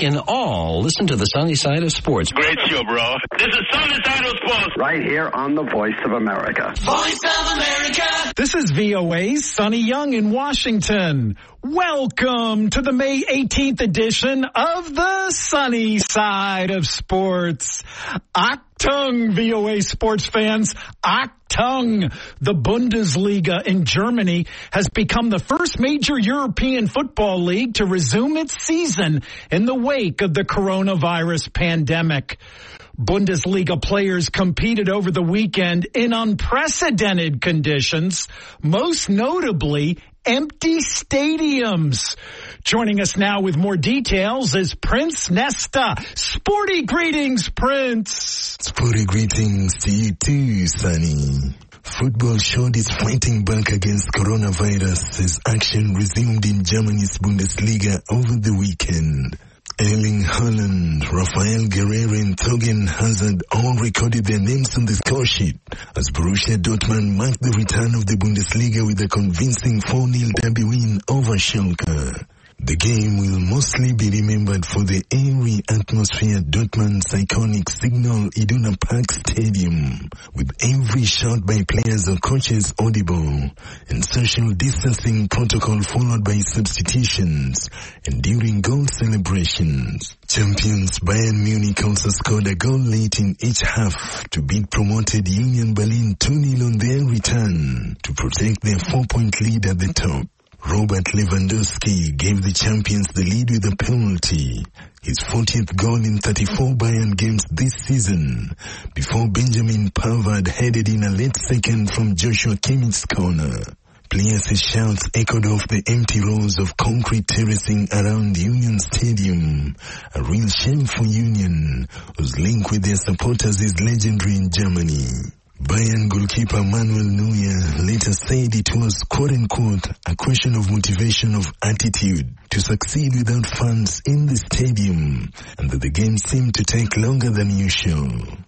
can all listen to the sunny side of sports. Great show, bro. This is Sunny Side of Sports. Right here on the Voice of America. Voice of America. This is VOA's Sonny Young in Washington. Welcome to the May 18th edition of the Sunny Side of Sports. Achtung, VOA sports fans. Achtung. The Bundesliga in Germany has become the first major European football league to resume its season in the wake of the coronavirus pandemic. Bundesliga players competed over the weekend in unprecedented conditions, most notably empty stadiums. Joining us now with more details is Prince Nesta. Sporty greetings, Prince. Sporty greetings to you too, Sonny. Football showed its fighting back against coronavirus as action resumed in Germany's Bundesliga over the weekend. Erling Haaland, Rafael Guerreiro and Thorgan Hazard all recorded their names on the score sheet as Borussia Dortmund marked the return of the Bundesliga with a convincing 4-0 derby win over Schalke. The game will mostly be remembered for the airy atmosphere at Dortmund's iconic Signal Iduna Park Stadium, with every shot by players or coaches audible, and social distancing protocol followed by substitutions and during goal celebrations. Champions Bayern Munich also scored a goal late in each half to beat promoted Union Berlin 2-0 on their return to protect their 4-point lead at the top. Robert Lewandowski gave the champions the lead with a penalty, his 40th goal in 34 Bayern games this season, before Benjamin Pavard headed in a late second from Joshua Kimmich's corner. Players' shouts echoed off the empty rows of concrete terracing around Union Stadium, a real shame for Union, whose link with their supporters is legendary in Germany. Bayern goalkeeper Manuel Neuer later said it was, quote-unquote, a question of motivation, of attitude, to succeed without fans in the stadium, and that the game seemed to take longer than usual.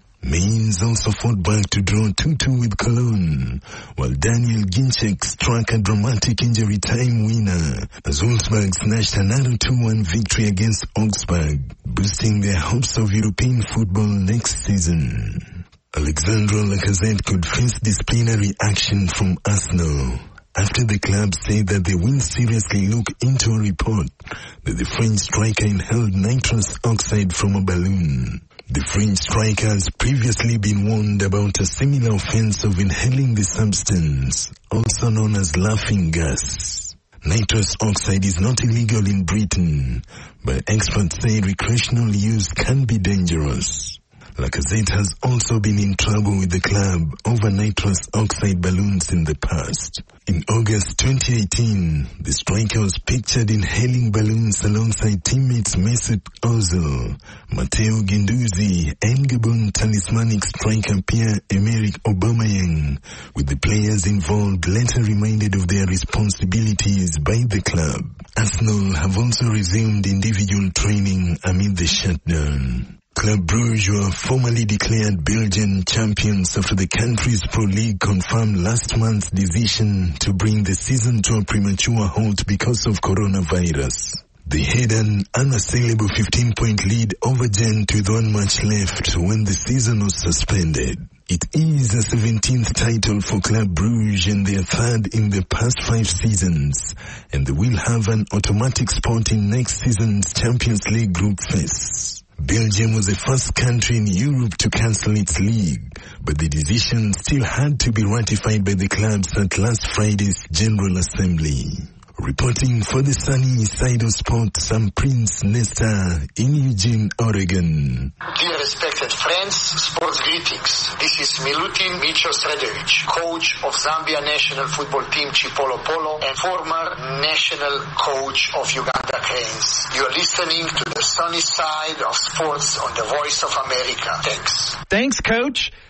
Mainz also fought back to draw 2-2 with Cologne, while Daniel Ginczek struck a dramatic injury time winner as Wolfsburg snatched another 2-1 victory against Augsburg, boosting their hopes of European football next season. Alexandre Lacazette could face disciplinary action from Arsenal after the club said that they will seriously look into a report that the French striker inhaled nitrous oxide from a balloon. The French striker has previously been warned about a similar offense of inhaling the substance, also known as laughing gas. Nitrous oxide is not illegal in Britain, but experts say recreational use can be dangerous. Lacazette has also been in trouble with the club over nitrous oxide balloons in the past. In August 2018, the striker was pictured inhaling balloons alongside teammates Mesut Ozil, Matteo Guendouzi, and Gabon talismanic striker Pierre-Emerick Aubameyang, with the players involved later reminded of their responsibilities by the club. Arsenal have also resumed individual training amid the shutdown. Club Brugge were formally declared Belgian champions after the country's Pro League confirmed last month's decision to bring the season to a premature halt because of coronavirus. They had an unassailable 15-point lead over Gent with one match left when the season was suspended. It is a 17th title for Club Brugge and their third in the past 5 seasons, and they will have an automatic spot in next season's Champions League group phase. Belgium was the first country in Europe to cancel its league, but the decision still had to be ratified by the clubs at last Friday's General Assembly. Reporting for the Sunny Side of Sports, I'm Prince Nesta in Eugene, Oregon. Dear respected friends, sports greetings. This is Milutin Micho Sredovic, coach of Zambia national football team Chipolo Polo and former national coach of Uganda Cranes. You are listening to the Sunny Side of Sports on the Voice of America. Thanks. Thanks, Coach.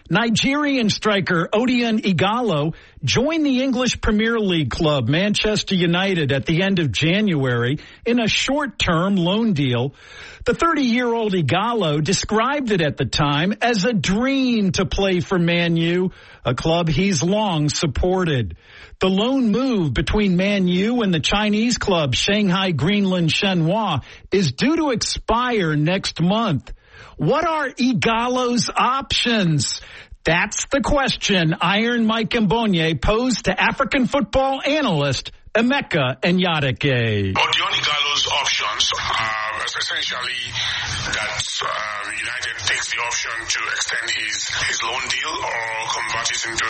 Nigerian striker Odion Ighalo joined the English Premier League club Manchester United at the end of January in a short-term loan deal. The 30-year-old Ighalo described it at the time as a dream to play for Man U, a club he's long supported. The loan move between Man U and the Chinese club Shanghai Greenland Shenhua is due to expire next month. What are Ighalo's options? That's the question Iron Mike Mbonye posed to African football analyst Emeka Enyadike. Odion Ighalo's options are essentially that United takes the option to extend his loan deal or convert it into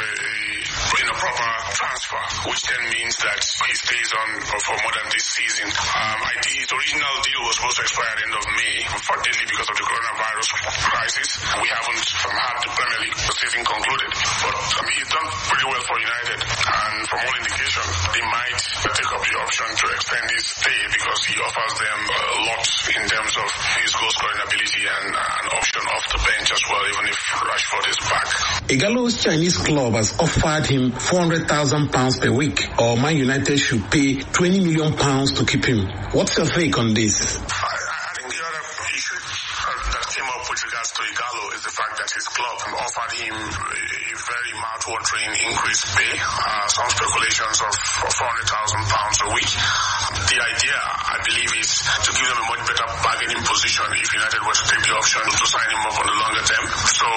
a proper transfer, which then means that he stays on for more than this season. His original deal was supposed to expire at the end of May. Unfortunately, because of the coronavirus crisis, we haven't had the Premier League season concluded. But he's done pretty well for United, and from all indication, they might take up the option to extend his stay because he offers them a lot in terms of his goal scoring ability and an option off the bench as well, even if Rashford is back. Ighalo's Chinese club has offered him £400,000 per week, or Man United should pay £20 million to keep him. What's your take on this? I think the other issue that came up with regards to Ighalo is the fact that his club offered him a very mouth-watering increased pay, some speculations of £400,000 a week. The idea, I believe, is to give them a much better bargaining position if United were to take the option to sign him up on the longer term. So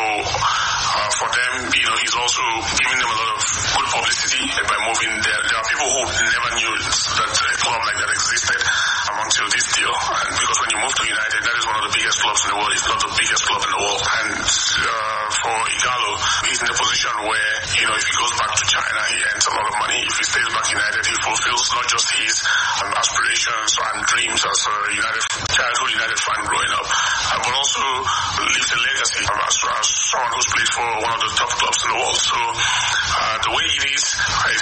for them, he's also giving them a lot of good publicity by moving there. There are people who never knew that a club like that existed until this deal. And because when you move to United, that is one of the biggest clubs in the world. It's not the biggest club in the world. And for Ighalo, he's in a position where, if he goes back to China, he earns a lot of money. If he stays back in United, he fulfills not just his aspirations and dreams as a childhood United fan growing up, but also leaves a legacy as someone who's played for one of the top clubs in the world. So the way it is,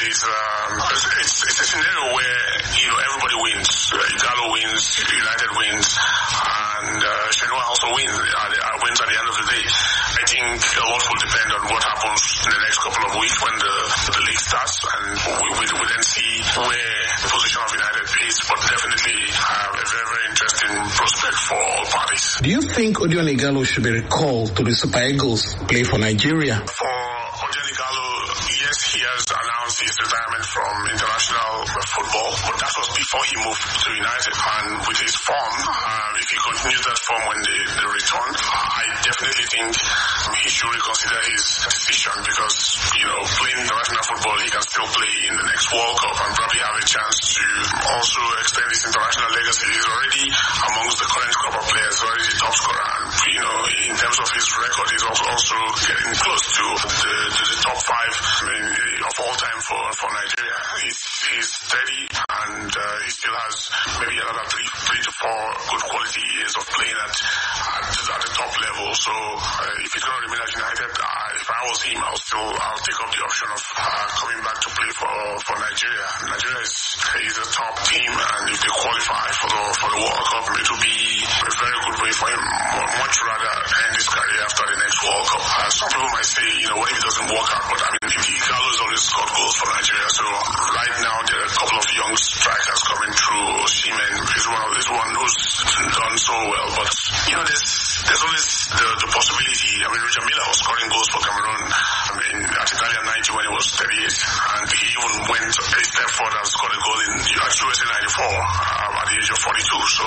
it's a scenario where everybody wins. Ighalo wins, United wins, and Shenhua also wins at the end of the day. I think a lot will depend on what happens in the next couple of weeks when the league starts, and we then see where the position of United is, but definitely a very, very interesting prospect for all parties. Do you think Odion Ighalo should be recalled to the Super Eagles play for Nigeria? For Odion Ighalo, yes, he has announced his retirement from international football, but that was before he moved to United. And with his form, if he continues that form when they return, I definitely think he should reconsider his decision because, playing international football, he can still play in the next World Cup and probably have a chance to also extend his international legacy. He's already amongst the current crop of players, already the top scorer. And, in terms of his record, he's also getting close to the top five of all time for Nigeria. He's steady and he still has maybe another three to four good quality years of playing at the top level. So if he's going to remain at United, if I was him, I'll take up the option of coming back to play for Nigeria. Nigeria is a top team, and if they qualify for the World Cup, it will be a very good way for him. Much rather end his career after the next World Cup. Some people might say, what if it doesn't work out? But Ighalo has always scored goals for Nigeria. So right now there are a couple of young strikers coming through. Osimhen is one who's done so well, but there's always the possibility. Roger Milla was scoring goals for Cameroon at Italia 90 when he was 38, and he even went a step further and scored a goal at USA 94 at the age of 42. So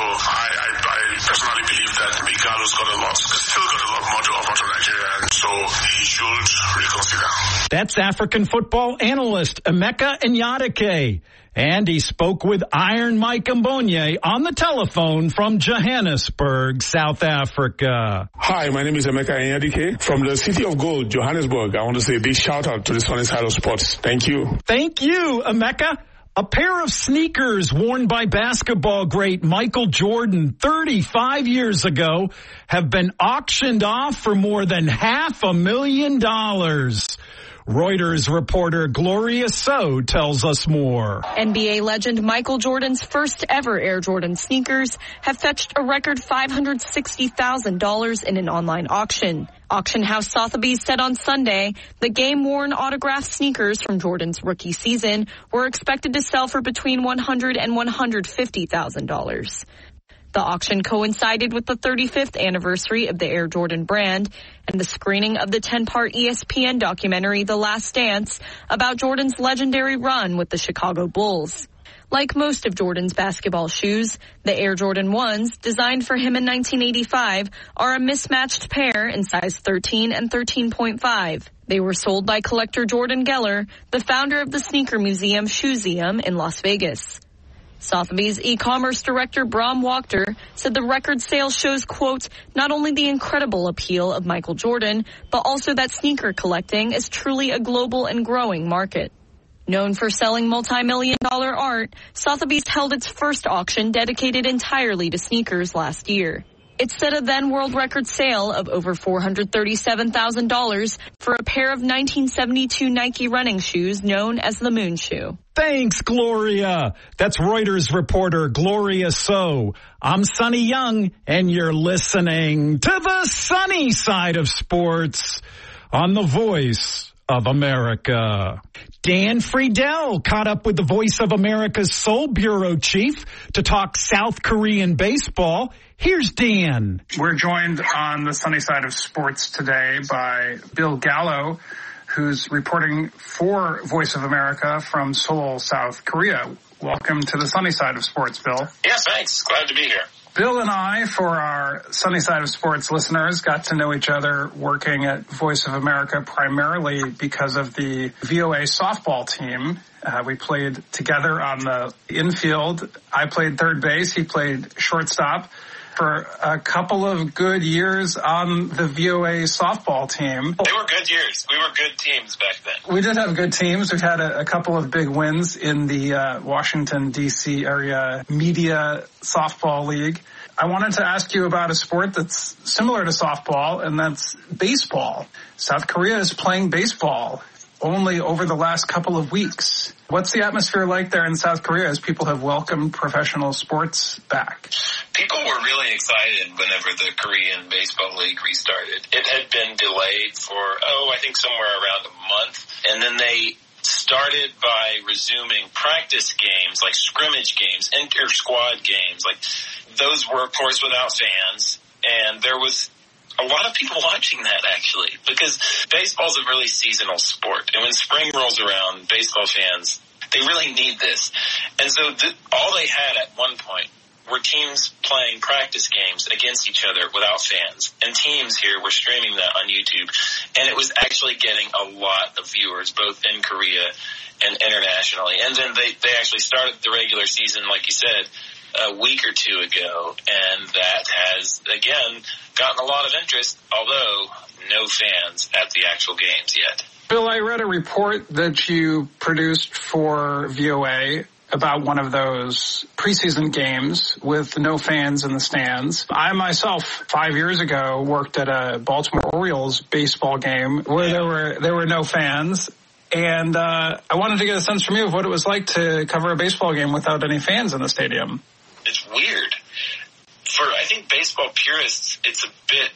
I personally believe that Ighalo's still got a lot more to offer to Nigeria, and so he should reconsider. That's African football analyst Emeka Enyadike. And he spoke with Iron Mike Mbonye on the telephone from Johannesburg, South Africa. Hi, my name is Emeka Enyadike from the City of Gold, Johannesburg. I want to say a big shout out to the Sunny Side of Sports. Thank you. Thank you, Emeka. A pair of sneakers worn by basketball great Michael Jordan 35 years ago have been auctioned off for more than $500,000. Reuters reporter Gloria So tells us more. NBA legend Michael Jordan's first ever Air Jordan sneakers have fetched a record $560,000 in an online auction. Auction house Sotheby's said on Sunday the game-worn autographed sneakers from Jordan's rookie season were expected to sell for between $100,000 and $150,000. The auction coincided with the 35th anniversary of the Air Jordan brand and the screening of the 10-part ESPN documentary The Last Dance about Jordan's legendary run with the Chicago Bulls. Like most of Jordan's basketball shoes, the Air Jordan 1s, designed for him in 1985, are a mismatched pair in size 13 and 13.5. They were sold by collector Jordan Geller, the founder of the sneaker museum Shoeseum in Las Vegas. Sotheby's e-commerce director Bram Wachter said the record sales shows, quote, not only the incredible appeal of Michael Jordan, but also that sneaker collecting is truly a global and growing market. Known for selling multi-million-dollar art, Sotheby's held its first auction dedicated entirely to sneakers last year. It set a then world record sale of over $437,000 for a pair of 1972 Nike running shoes known as the Moon Shoe. Thanks, Gloria. That's Reuters reporter Gloria So. I'm Sonny Young, and you're listening to the sunny side of sports on the Voice of America. Dan Friedel caught up with the Voice of America's Seoul bureau chief to talk South Korean baseball. Here's Dan. We're joined on the sunny side of sports today by Bill Gallo, who's reporting for Voice of America from Seoul, South Korea. Welcome to the sunny side of sports, Bill. Yes, thanks. Glad to be here. Bill and I, for our sunny side of sports listeners, got to know each other working at Voice of America primarily because of the VOA softball team. We played together on the infield. I played third base. He played shortstop for a couple of good years on the VOA softball team. They were good years. We were good teams back then. We did have good teams. We've had a couple of big wins in the Washington, D.C. area media softball league. I wanted to ask you about a sport that's similar to softball, and that's baseball. South Korea is playing baseball only over the last couple of weeks. What's the atmosphere like there in South Korea as people have welcomed professional sports back? People were really excited whenever the Korean Baseball League restarted. It had been delayed for, I think somewhere around a month. And then they started by resuming practice games, like scrimmage games, inter-squad games. Like those were, of course, without fans. And there was a lot of people watching that, actually, because baseball's a really seasonal sport. And when spring rolls around, baseball fans, they really need this. And so all they had at one point were teams playing practice games against each other without fans. And teams here were streaming that on YouTube. And it was actually getting a lot of viewers, both in Korea and internationally. And then they actually started the regular season, like you said, a week or two ago. And that has, again, gotten a lot of interest, although no fans at the actual games yet. Bill, I read a report that you produced for VOA about one of those preseason games with no fans in the stands. I myself, 5 years ago, worked at a Baltimore Orioles baseball game where there were no fans. And I wanted to get a sense from you of what it was like to cover a baseball game without any fans in the stadium. It's weird. For, I think, baseball purists, it's a bit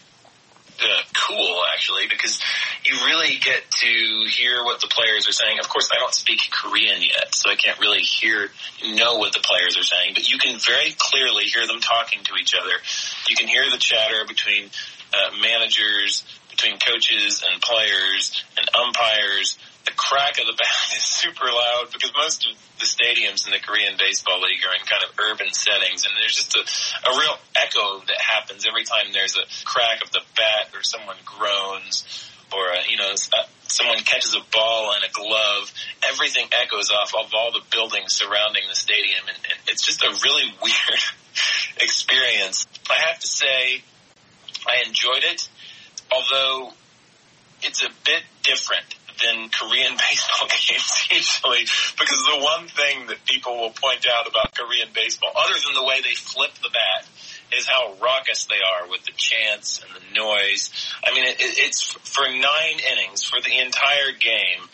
cool, actually, because you really get to hear what the players are saying. Of course, I don't speak Korean yet, so I can't really know what the players are saying, but you can very clearly hear them talking to each other. You can hear the chatter between managers, between coaches and players and umpires. The crack of the bat is super loud because most of the stadiums in the Korean Baseball League are in kind of urban settings, and there's just a real echo that happens every time there's a crack of the bat or someone groans or, someone catches a ball in a glove. Everything echoes off of all the buildings surrounding the stadium, and it's just a really weird experience. I have to say I enjoyed it, although it's a bit different than Korean baseball games usually, because the one thing that people will point out about Korean baseball, other than the way they flip the bat, is how raucous they are with the chants and the noise. I mean, it's for 9 innings, for the entire game,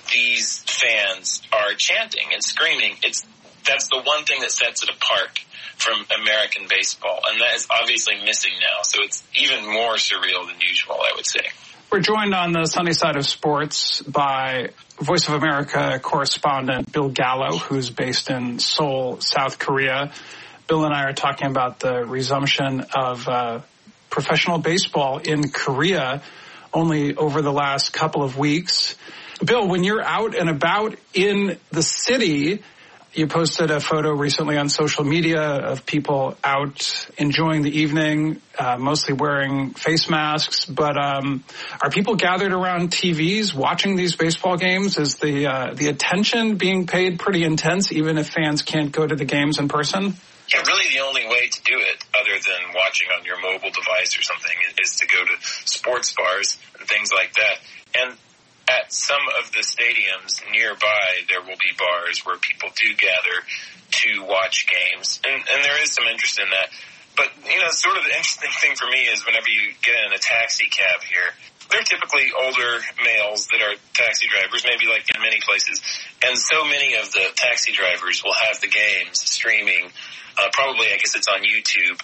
these fans are chanting and screaming. That's the one thing that sets it apart from American baseball. And that is obviously missing now. So it's even more surreal than usual, I would say. We're joined on the sunny side of sports by Voice of America correspondent Bill Gallo, who's based in Seoul, South Korea. Bill and I are talking about the resumption of professional baseball in Korea only over the last couple of weeks. Bill, when you're out and about in the city, you posted a photo recently on social media of people out enjoying the evening, mostly wearing face masks. But are people gathered around TVs watching these baseball games? Is the attention being paid pretty intense, even if fans can't go to the games in person? Yeah, really the only way to do it, other than watching on your mobile device or something, is to go to sports bars and things like that. And at some of the stadiums nearby, there will be bars where people do gather to watch games. And there is some interest in that. But, sort of the interesting thing for me is whenever you get in a taxi cab here, they're typically older males that are taxi drivers, maybe like in many places. And so many of the taxi drivers will have the games streaming, probably, I guess it's on YouTube,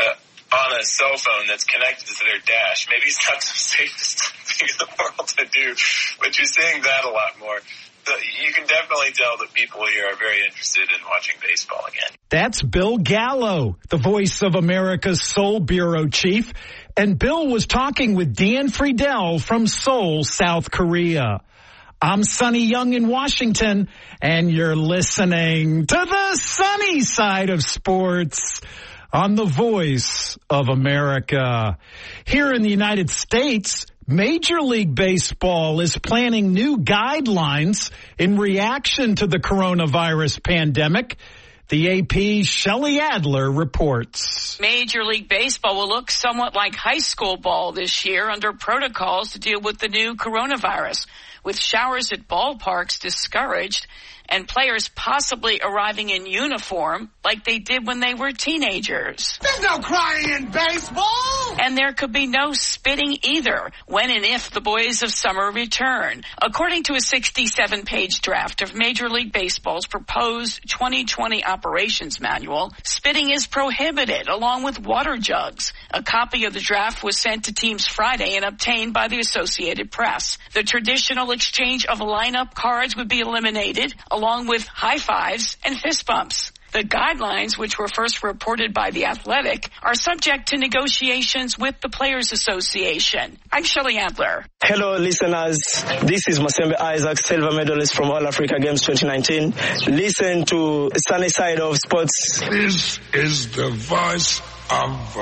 on a cell phone that's connected to their dash. Maybe it's not the safest thing in the world to do, but you're seeing that a lot more. You can definitely tell that people here are very interested in watching baseball again. That's Bill Gallo, the Voice of America's Seoul Bureau Chief. And Bill was talking with Dan Friedel from Seoul, South Korea. I'm Sonny Young in Washington, and you're listening to the sunny side of sports on the Voice of America. Here in the United States, Major League Baseball is planning new guidelines in reaction to the coronavirus pandemic. The AP's Shelley Adler reports. Major League Baseball will look somewhat like high school ball this year under protocols to deal with the new coronavirus, with showers at ballparks discouraged and players possibly arriving in uniform like they did when they were teenagers. There's no crying in baseball! And there could be no spitting either when and if the boys of summer return. According to a 67-page draft of Major League Baseball's proposed 2020 operations manual, spitting is prohibited along with water jugs. A copy of the draft was sent to teams Friday and obtained by the Associated Press. The traditional exchange of lineup cards would be eliminated, along with high fives and fist bumps. The guidelines, which were first reported by The Athletic, are subject to negotiations with the Players Association. I'm Shelley Adler. Hello, listeners. This is Masembe Isaac, silver medalist from All Africa Games 2019. Listen to Sunny Side of Sports. This is the Voice of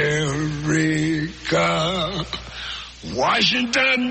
America. Washington,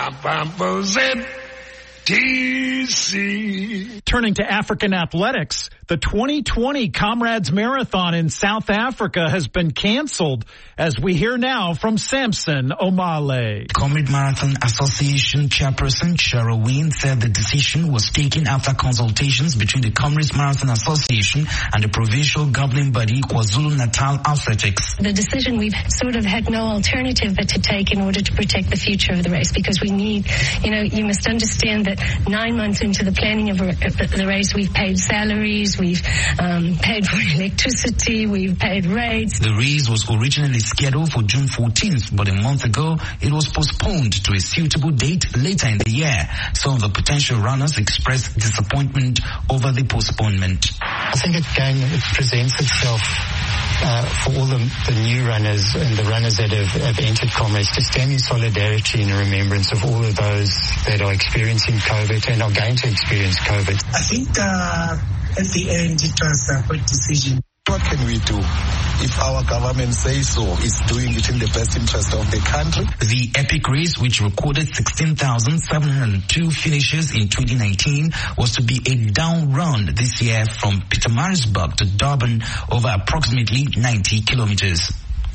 DC. Turning to African athletics, the 2020 Comrades Marathon in South Africa has been canceled, as we hear now from Samson Omale. Comrade Marathon Association chairperson Cheryl Wynne said the decision was taken after consultations between the Comrades Marathon Association and the provincial governing body KwaZulu-Natal Athletics. The decision, we've sort of had no alternative but to take in order to protect the future of the race, because we need, you must understand that 9 months into the planning of the race, we've paid salaries, we've paid for electricity, we've paid rates. The race was originally scheduled for June 14th, but a month ago, it was postponed to a suitable date later in the year. Some of the potential runners expressed disappointment over the postponement. I think it presents itself for all the new runners and the runners that have entered Comrades to stand in solidarity and remembrance of all of those that are experiencing COVID and are going to experience COVID. I think at the end it was a good decision. What can we do? If our government says so, it's doing it in the best interest of the country. The epic race, which recorded 16,702 finishes in 2019, was to be a down run this year from Pietermaritzburg to Durban over approximately 90 kilometers.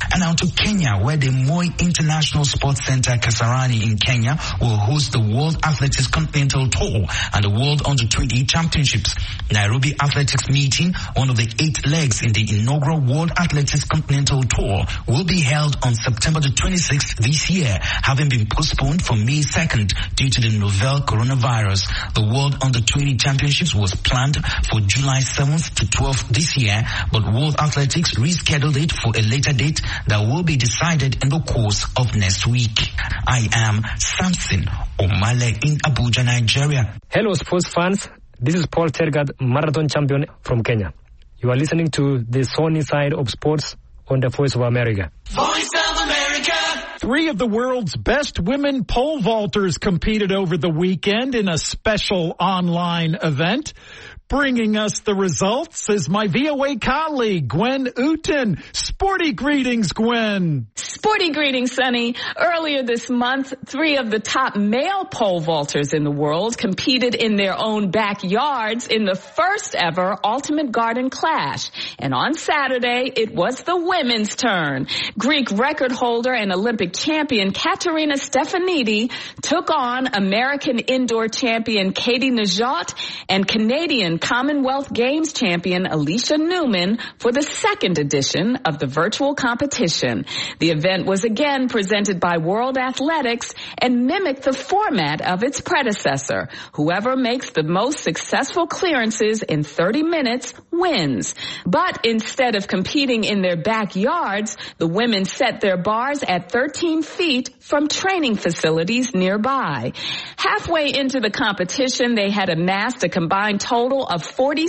And now to Kenya, where the Moi International Sports Center Kasarani in Kenya will host the World Athletics Continental Tour and the World Under-20 Championships. Nairobi Athletics Meeting, one of the 8 legs in the inaugural World Athletics Continental Tour, will be held on September the 26th this year, having been postponed for May 2nd due to the novel coronavirus. The World Under-20 Championships was planned for July 7th to 12th this year, but World Athletics rescheduled it for a later date that will be decided in the course of next week. I am Samson Omale in Abuja, Nigeria. Hello, sports fans. This is Paul Tergat, marathon champion from Kenya. You are listening to the Sunny Side of Sports on the Voice of America. Voice of America. 3 of the world's best women pole vaulters competed over the weekend in a special online event. Bringing us the results is my VOA colleague, Gwen Uten. Sporty greetings, Gwen. Sporty greetings, Sonny. Earlier this month, 3 of the top male pole vaulters in the world competed in their own backyards in the first ever Ultimate Garden Clash. And on Saturday, it was the women's turn. Greek record holder and Olympic champion Katerina Stefanidi took on American indoor champion Katie Najat and Canadian Commonwealth Games champion Alicia Newman for the second edition of the virtual competition. The event was again presented by World Athletics and mimicked the format of its predecessor. Whoever makes the most successful clearances in 30 minutes wins. But instead of competing in their backyards, the women set their bars at 13 feet from training facilities nearby. Halfway into the competition, they had amassed a combined total of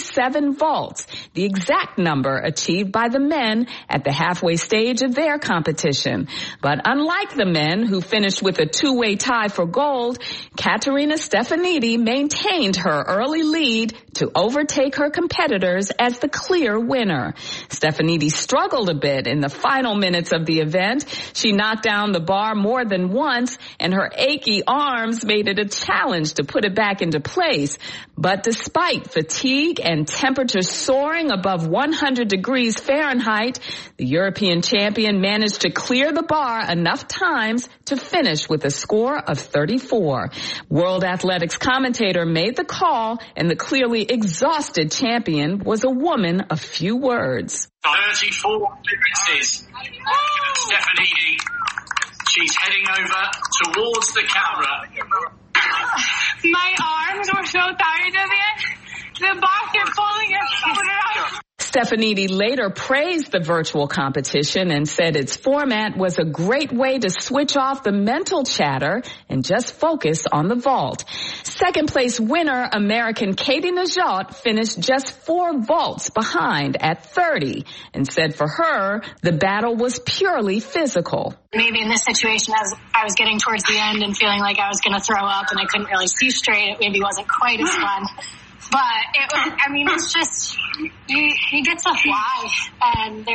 47 vaults, the exact number achieved by the men at the halfway stage of their competition. But unlike the men, who finished with a 2-way tie for gold, Katerina Stefanidi maintained her early lead to overtake her competitors as the clear winner. Stefanidi struggled a bit in the final minutes of the event. She knocked down the bar more than once, and her achy arms made it a challenge to put it back into place. But despite fatigue and temperature soaring above 100 degrees Fahrenheit, the European champion managed to clear the bar enough times to finish with a score of 34. World Athletics commentator made the call, and the clearly exhausted champion was a woman of few words. 34 clearances. Stefanidi. She's heading over towards the camera. My arms were so tired of it. The bar kept falling and Stefanidi later praised the virtual competition and said its format was a great way to switch off the mental chatter and just focus on the vault. Second place winner, American Katie Najat, finished just 4 vaults behind at 30 and said for her, the battle was purely physical. Maybe in this situation, as I was getting towards the end and feeling like I was going to throw up and I couldn't really see straight, it maybe wasn't quite as fun. But it was, I mean, it's just, you get to fly, and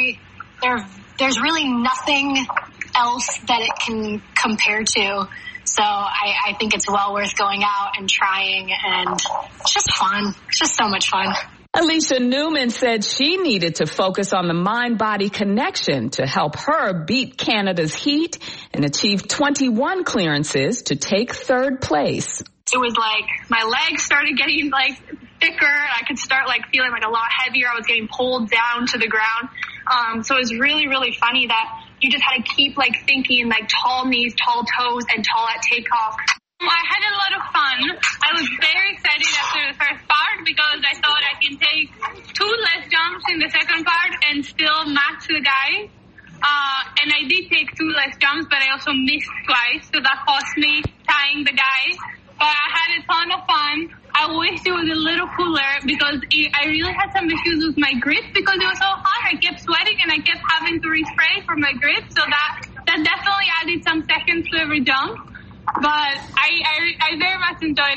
there's really nothing else that it can compare to. So I think it's well worth going out and trying, and it's just fun. It's just so much fun. Alicia Newman said she needed to focus on the mind-body connection to help her beat Canada's heat and achieve 21 clearances to take 3rd place. It was like my legs started getting like thicker. I could start like feeling like a lot heavier. I was getting pulled down to the ground. So it was really, really funny that you just had to keep like thinking like tall knees, tall toes, and tall at takeoff. I had a lot of fun. I was very excited after the first part because I thought I can take 2 less jumps in the second part and still match the guy. And I did take 2 less jumps, but I also missed twice, so that cost me tying the guy. But I had a ton of fun. I wish it was a little cooler because I really had some issues with my grip because it was so hot. I kept sweating and I kept having to respray for my grip. So that definitely added some seconds to every jump. But I very much enjoyed it.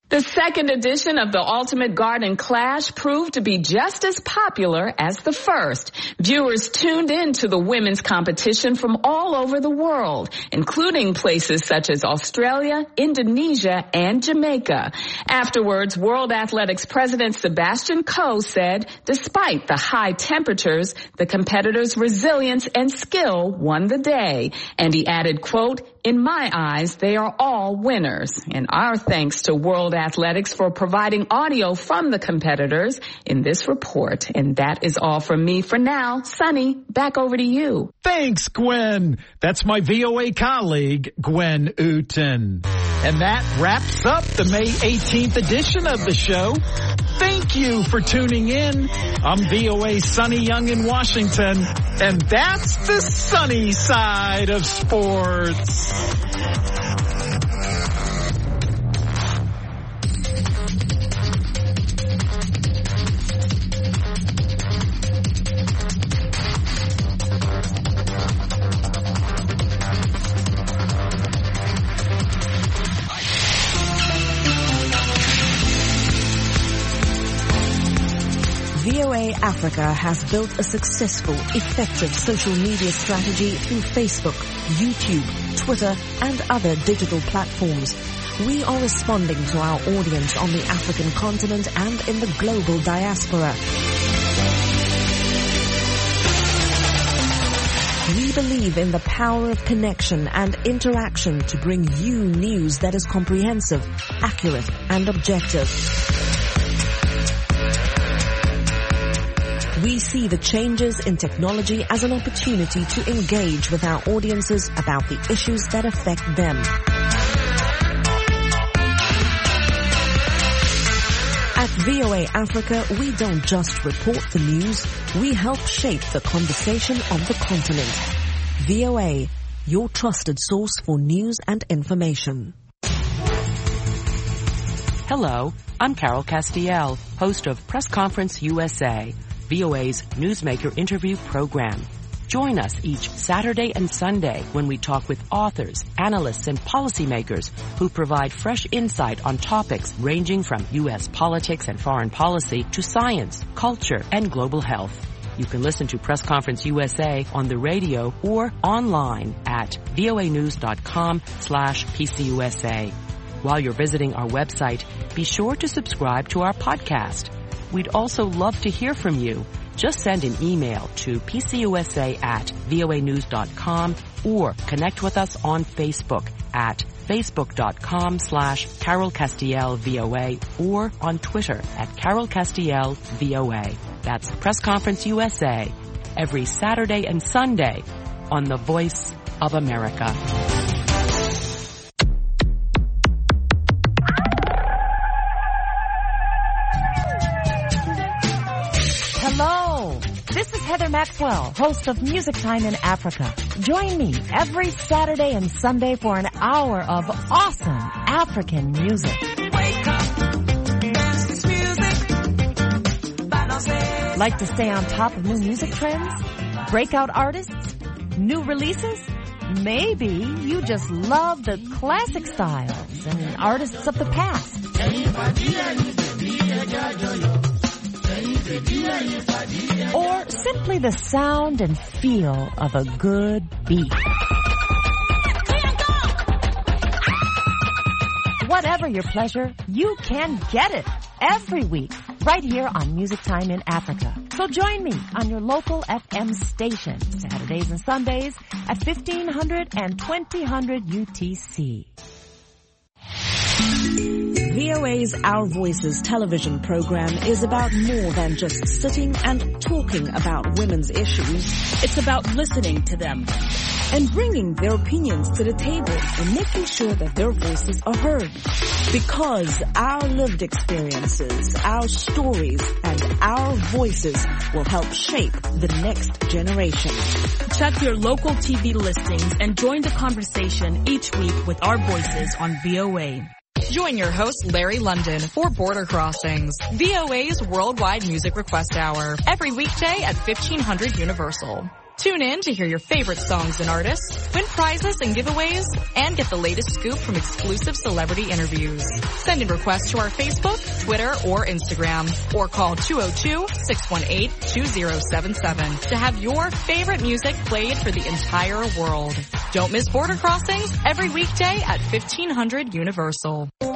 The second edition of the Ultimate Garden Clash proved to be just as popular as the first. Viewers tuned in to the women's competition from all over the world, including places such as Australia, Indonesia, and Jamaica. Afterwards, World Athletics President Sebastian Coe said, despite the high temperatures, the competitors' resilience and skill won the day. And he added, quote, "In my eyes, they are all winners." And our thanks to World Athletics for providing audio from the competitors in this report. And that is all from me for now. Sonny, back over to you. Thanks, Gwen. That's my VOA colleague, Gwen Uten. And that wraps up the May 18th edition of the show. Thank you for tuning in. I'm VOA Sonny Young in Washington, and that's the sunny side of sports. VOA Africa has built a successful, effective social media strategy through Facebook, YouTube, Twitter, and other digital platforms. We are responding to our audience on the African continent and in the global diaspora. We believe in the power of connection and interaction to bring you news that is comprehensive, accurate, and objective. We see the changes in technology as an opportunity to engage with our audiences about the issues that affect them. At VOA Africa, we don't just report the news, we help shape the conversation of the continent. VOA, your trusted source for news and information. Hello, I'm Carol Castiel, host of Press Conference USA, VOA's newsmaker interview program. Join us each Saturday and Sunday when we talk with authors, analysts, and policymakers who provide fresh insight on topics ranging from U.S. politics and foreign policy to science, culture, and global health. You can listen to Press Conference USA on the radio or online at voanews.com/PCUSA. While you're visiting our website, be sure to subscribe to our podcast. We'd also love to hear from you. Just send an email to pcusa@voanews.com or connect with us on Facebook at facebook.com/Carol Castiel VOA or on Twitter at Carol Castiel VOA. That's Press Conference USA every Saturday and Sunday on the Voice of America. Hello, this is Heather Maxwell, host of Music Time in Africa. Join me every Saturday and Sunday for an hour of awesome African music. Like to stay on top of new music trends? Breakout artists? New releases? Maybe you just love the classic styles and artists of the past. Or simply the sound and feel of a good beat. Whatever your pleasure, you can get it every week right here on Music Time in Africa. So join me on your local FM station Saturdays and Sundays at 1500 and 2000 UTC. VOA's Our Voices television program is about more than just sitting and talking about women's issues. It's about listening to them and bringing their opinions to the table and making sure that their voices are heard. Because our lived experiences, our stories, and our voices will help shape the next generation. Check your local TV listings and join the conversation each week with our voices on VOA. Join your host, Larry London, for Border Crossings, VOA's worldwide music request hour, every weekday at 1500 Universal. Tune in to hear your favorite songs and artists, win prizes and giveaways, and get the latest scoop from exclusive celebrity interviews. Send in requests to our Facebook, Twitter, or Instagram, or call 202-618-2077 to have your favorite music played for the entire world. Don't miss Border Crossings every weekday at 1500 Universal.